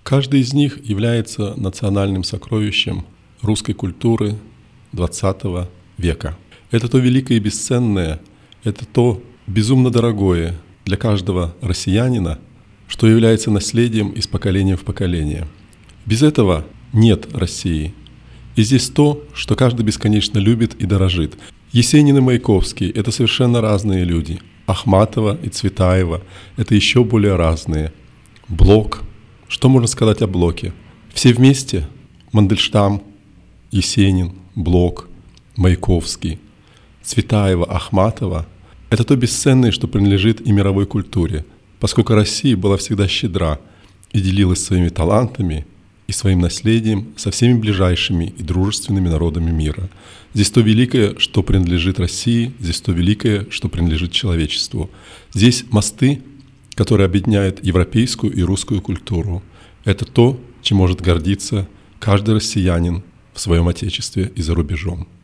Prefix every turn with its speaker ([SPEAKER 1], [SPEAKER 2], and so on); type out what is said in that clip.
[SPEAKER 1] Каждый из них является национальным сокровищем русской культуры XX века. Это то великое и бесценное, это то безумно дорогое для каждого россиянина, что является наследием из поколения в поколение. Без этого нет России. И здесь то, что каждый бесконечно любит и дорожит. Есенин и Маяковский — это совершенно разные люди. Ахматова и Цветаева — это еще более разные. Блок. Что можно сказать о Блоке? Все вместе — Мандельштам, Есенин, Блок, Маяковский, Цветаева, Ахматова — это то бесценное, что принадлежит и мировой культуре, поскольку Россия была всегда щедра и делилась своими талантами и своим наследием со всеми ближайшими и дружественными народами мира. Здесь то великое, что принадлежит России, здесь то великое, что принадлежит человечеству. Здесь мосты, которые объединяют европейскую и русскую культуру. Это то, чем может гордиться каждый россиянин в своем отечестве и за рубежом.